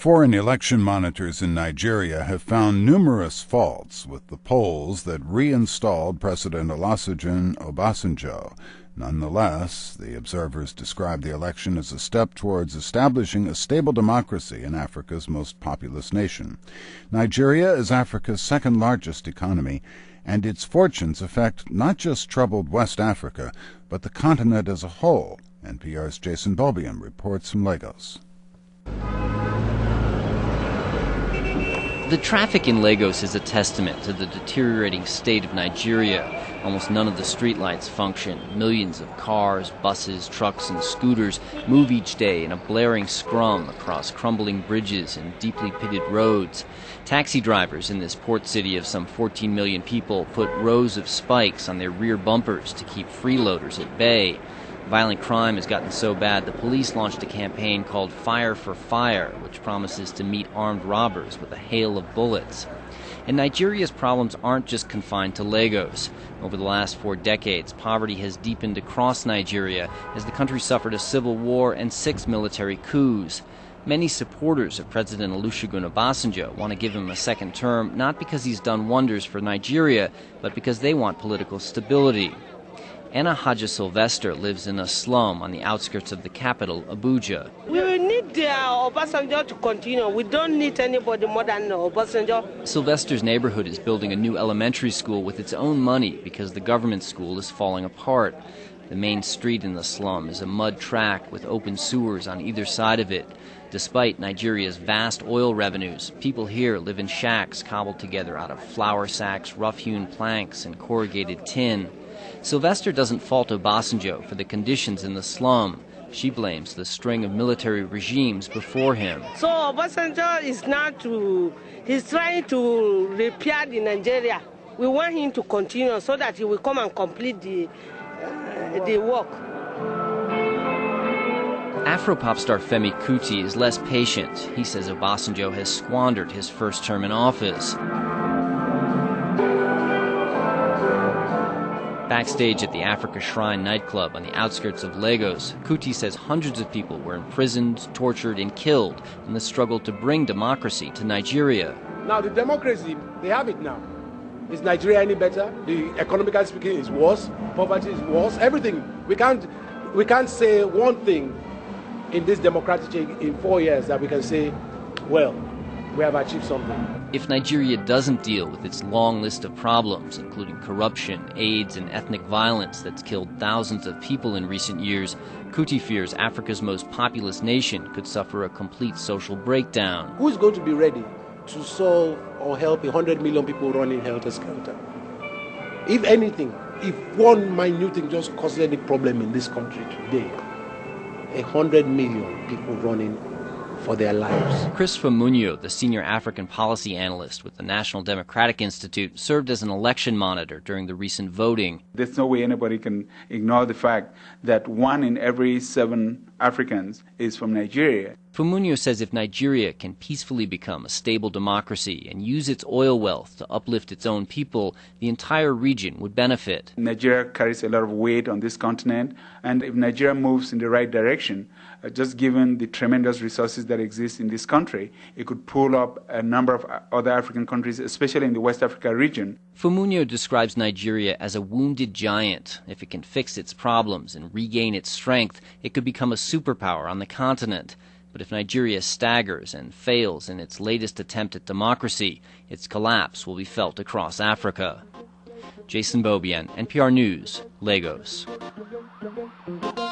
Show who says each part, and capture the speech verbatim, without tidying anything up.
Speaker 1: Foreign election monitors in Nigeria have found numerous faults with the polls that reinstalled President Olusegun Obasanjo. Nonetheless, the observers describe the election as a step towards establishing a stable democracy in Africa's most populous nation. Nigeria is Africa's second-largest economy, and its fortunes affect not just troubled West Africa, but the continent as a whole. N P R's Jason Beaubien reports from Lagos.
Speaker 2: The traffic in Lagos is a testament to the deteriorating state of Nigeria. Almost none of the streetlights function. Millions of cars, buses, trucks, and scooters move each day in a blaring scrum across crumbling bridges and deeply pitted roads. Taxi drivers in this port city of some fourteen million people put rows of spikes on their rear bumpers to keep freeloaders at bay. Violent crime has gotten so bad the police launched a campaign called Fire for Fire, which promises to meet armed robbers with a hail of bullets. And Nigeria's problems aren't just confined to Lagos. Over the last four decades, poverty has deepened across Nigeria as the country suffered a civil war and six military coups. Many supporters of President Olusegun Obasanjo want to give him a second term, not because he's done wonders for Nigeria, but because they want political stability. Anna Haja Sylvester lives in a slum on the outskirts of the capital, Abuja.
Speaker 3: We need uh, Obasanjo to continue. We don't need anybody more than Obasanjo.
Speaker 2: Sylvester's neighborhood is building a new elementary school with its own money because the government school is falling apart. The main street in the slum is a mud track with open sewers on either side of it. Despite Nigeria's vast oil revenues, people here live in shacks cobbled together out of flour sacks, rough-hewn planks, and corrugated tin. Sylvester doesn't fault Obasanjo for the conditions in the slum. She blames the string of military regimes before him.
Speaker 3: So Obasanjo is now to, he's trying to repair the Nigeria. We want him to continue so that he will come and complete the, uh, the work.
Speaker 2: Afro-pop star Femi Kuti is less patient. He says Obasanjo has squandered his first term in office. Backstage at the Africa Shrine nightclub on the outskirts of Lagos, Kuti says hundreds of people were imprisoned, tortured, and killed in the struggle to bring democracy to Nigeria.
Speaker 4: Now, the democracy, they have it now. Is Nigeria any better? The economically speaking is worse. Poverty is worse. Everything. We can't, we can't say one thing in this democratic change in four years that we can say, well, we have achieved something.
Speaker 2: If Nigeria doesn't deal with its long list of problems, including corruption, AIDS, and ethnic violence that's killed thousands of people in recent years, Kuti fears Africa's most populous nation could suffer a complete social breakdown.
Speaker 4: Who is going to be ready to solve or help one hundred million people running helter-skelter? If anything, if one minute thing just causes any problem in this country today, one hundred million people running for their lives.
Speaker 2: Chris Famunyo, the senior African policy analyst with the National Democratic Institute, served as an election monitor during the recent voting.
Speaker 5: There's no way anybody can ignore the fact that one in every seven Africans is from Nigeria.
Speaker 2: Famunyo says if Nigeria can peacefully become a stable democracy and use its oil wealth to uplift its own people, the entire region would benefit.
Speaker 5: Nigeria carries a lot of weight on this continent, and if Nigeria moves in the right direction, uh, just given the tremendous resources that exist in this country, it could pull up a number of other African countries, especially in the West Africa region.
Speaker 2: Famunyo describes Nigeria as a wounded giant. If it can fix its problems and regain its strength, it could become a superpower on the continent. But if Nigeria staggers and fails in its latest attempt at democracy, its collapse will be felt across Africa. Jason Beaubien, N P R News, Lagos.